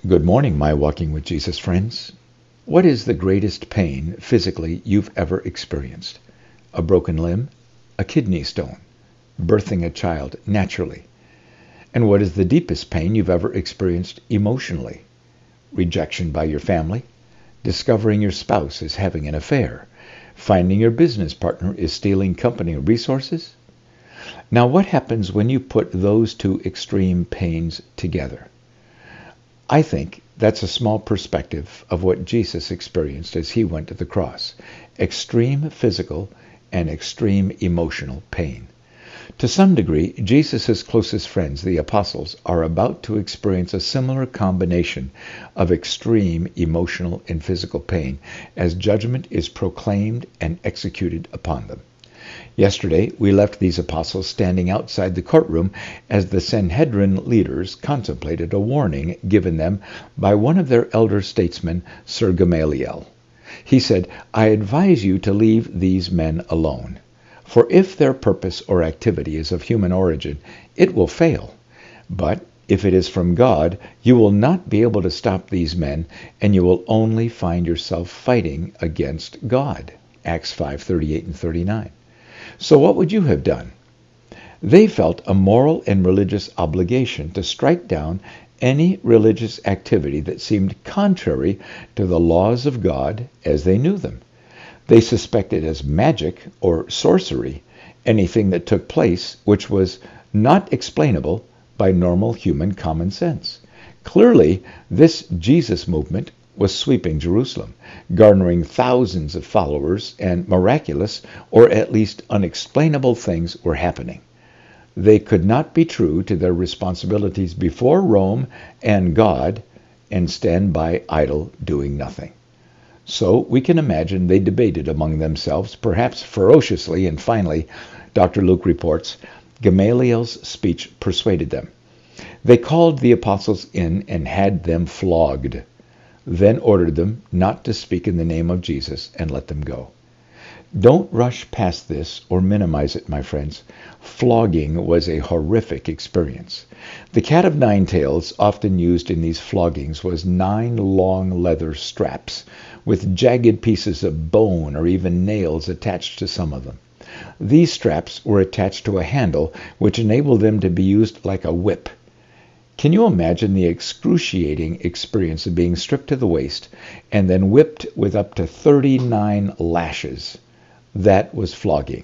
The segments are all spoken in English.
Good morning, my Walking with Jesus friends. What is the greatest pain physically you've ever experienced? A broken limb? A kidney stone? Birthing a child naturally? And what is the deepest pain you've ever experienced emotionally? Rejection by your family? Discovering your spouse is having an affair? Finding your business partner is stealing company resources? Now, what happens when you put those two extreme pains together? I think that's a small perspective of what Jesus experienced as he went to the cross. Extreme physical and extreme emotional pain. To some degree, Jesus' closest friends, the apostles, are about to experience a similar combination of extreme emotional and physical pain as judgment is proclaimed and executed upon them. Yesterday, we left these apostles standing outside the courtroom as the Sanhedrin leaders contemplated a warning given them by one of their elder statesmen, Sir Gamaliel. He said, "I advise you to leave these men alone. For if their purpose or activity is of human origin, it will fail. But if it is from God, you will not be able to stop these men, and you will only find yourself fighting against God." Acts 5:38 and 39. So what would you have done? They felt a moral and religious obligation to strike down any religious activity that seemed contrary to the laws of God as they knew them. They suspected as magic or sorcery anything that took place which was not explainable by normal human common sense. Clearly, this Jesus movement was sweeping Jerusalem, garnering thousands of followers, and miraculous, or at least unexplainable things were happening. They could not be true to their responsibilities before Rome and God and stand by idle doing nothing. So we can imagine they debated among themselves, perhaps ferociously, and finally, Dr. Luke reports, Gamaliel's speech persuaded them. They called the apostles in and had them flogged, then ordered them not to speak in the name of Jesus and let them go. Don't rush past this or minimize it, my friends. Flogging was a horrific experience. The cat of nine tails often used in these floggings was 9 long leather straps with jagged pieces of bone or even nails attached to some of them. These straps were attached to a handle which enabled them to be used like a whip. Can you imagine the excruciating experience of being stripped to the waist and then whipped with up to 39 lashes? That was flogging.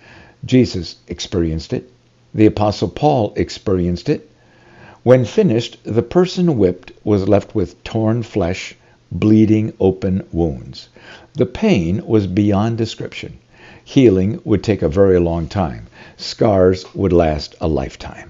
Jesus experienced it. The Apostle Paul experienced it. When finished, the person whipped was left with torn flesh, bleeding open wounds. The pain was beyond description. Healing would take a very long time. Scars would last a lifetime.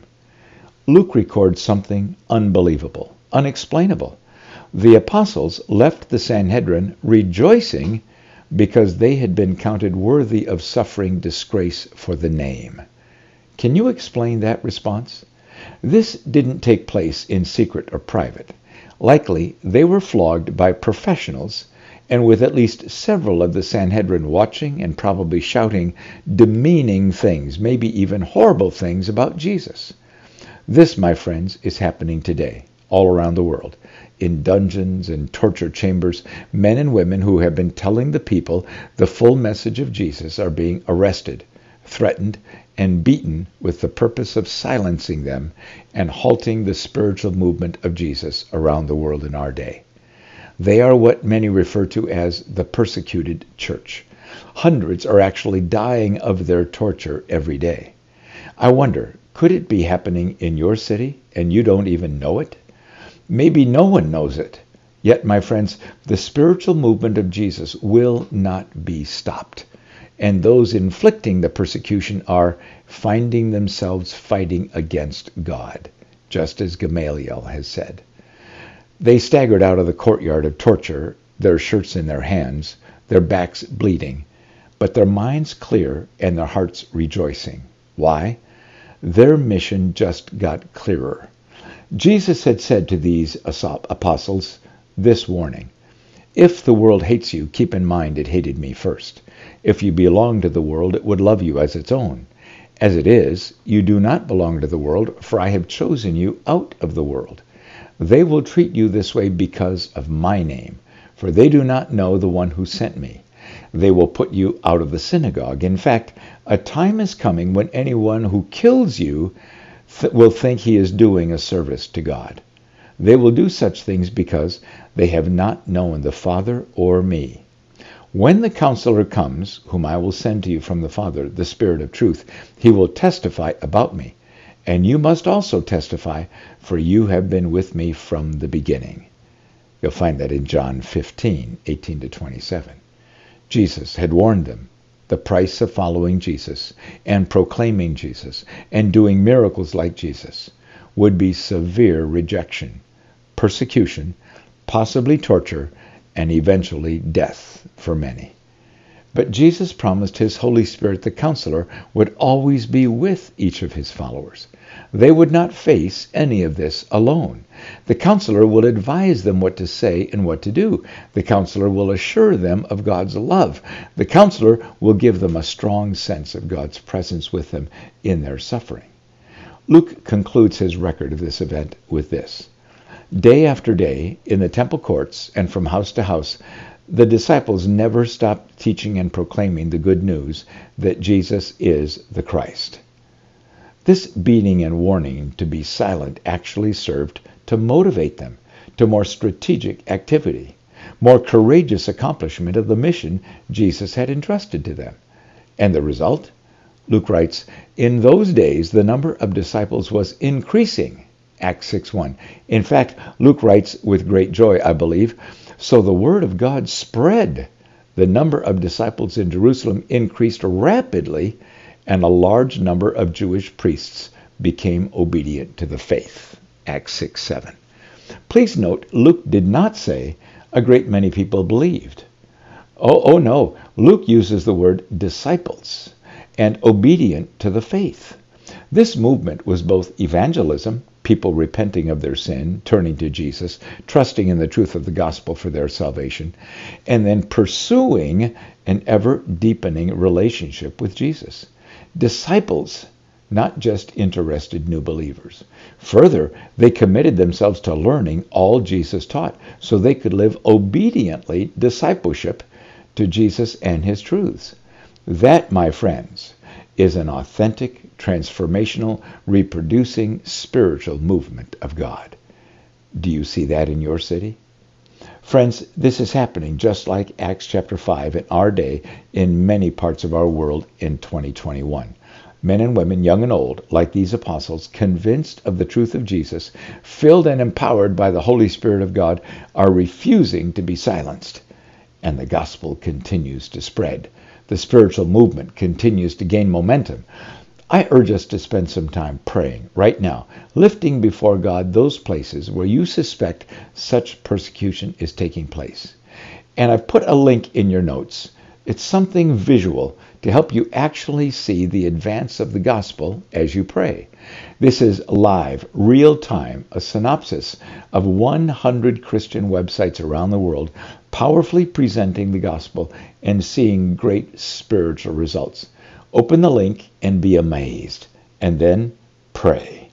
Luke records something unbelievable, unexplainable. The apostles left the Sanhedrin rejoicing because they had been counted worthy of suffering disgrace for the name. Can you explain that response? This didn't take place in secret or private. Likely, they were flogged by professionals and with at least several of the Sanhedrin watching and probably shouting demeaning things, maybe even horrible things about Jesus. This, my friends, is happening today, all around the world. In dungeons and torture chambers, men and women who have been telling the people the full message of Jesus are being arrested, threatened, and beaten with the purpose of silencing them and halting the spiritual movement of Jesus around the world in our day. They are what many refer to as the persecuted church. Hundreds are actually dying of their torture every day. I wonder, could it be happening in your city and you don't even know it? Maybe no one knows it. Yet, my friends, the spiritual movement of Jesus will not be stopped. And those inflicting the persecution are finding themselves fighting against God, just as Gamaliel has said. They staggered out of the courtyard of torture, their shirts in their hands, their backs bleeding, but their minds clear and their hearts rejoicing. Why? Their mission just got clearer. Jesus had said to these apostles this warning: "If the world hates you, keep in mind it hated me first. If you belong to the world, it would love you as its own. As it is, you do not belong to the world, for I have chosen you out of the world. They will treat you this way because of my name, for they do not know the one who sent me. They will put you out of the synagogue. In fact, a time is coming when anyone who kills you will think he is doing a service to God. They will do such things because they have not known the Father or me. When the Counselor comes, whom I will send to you from the Father, the Spirit of truth, he will testify about me. And you must also testify, for you have been with me from the beginning. You'll find that in John 15:18-27. Jesus had warned them. The price of following Jesus and proclaiming Jesus and doing miracles like Jesus would be severe rejection, persecution, possibly torture, and eventually death for many. But Jesus promised his Holy Spirit, the Counselor, would always be with each of his followers. They would not face any of this alone. The Counselor will advise them what to say and what to do. The Counselor will assure them of God's love. The Counselor will give them a strong sense of God's presence with them in their suffering. Luke concludes his record of this event with this. Day after day, in the temple courts and from house to house, the disciples never stopped teaching and proclaiming the good news that Jesus is the Christ. This beating and warning to be silent actually served to motivate them to more strategic activity, more courageous accomplishment of the mission Jesus had entrusted to them. And the result? Luke writes, in those days the number of disciples was increasing. Acts 6:1. In fact, Luke writes with great joy, I believe, so the word of God spread. The number of disciples in Jerusalem increased rapidly, and a large number of Jewish priests became obedient to the faith. Acts 6:7. Please note, Luke did not say a great many people believed. Oh no, Luke uses the word disciples and obedient to the faith. This movement was both evangelism, people repenting of their sin, turning to Jesus, trusting in the truth of the gospel for their salvation, and then pursuing an ever-deepening relationship with Jesus. Disciples, not just interested new believers. Further, they committed themselves to learning all Jesus taught so they could live obediently discipleship to Jesus and his truths. That, my friends, is an authentic, transformational, reproducing spiritual movement of God. Do you see that in your city? Friends, this is happening just like Acts chapter 5 in our day in many parts of our world in 2021. Men and women, young and old, like these apostles, convinced of the truth of Jesus, filled and empowered by the Holy Spirit of God, are refusing to be silenced. And the gospel continues to spread. The spiritual movement continues to gain momentum. I urge us to spend some time praying right now, lifting before God those places where you suspect such persecution is taking place. And I've put a link in your notes. It's something visual to help you actually see the advance of the gospel as you pray. This is live, real time, a synopsis of 100 Christian websites around the world, powerfully presenting the gospel and seeing great spiritual results. Open the link and be amazed, and then pray.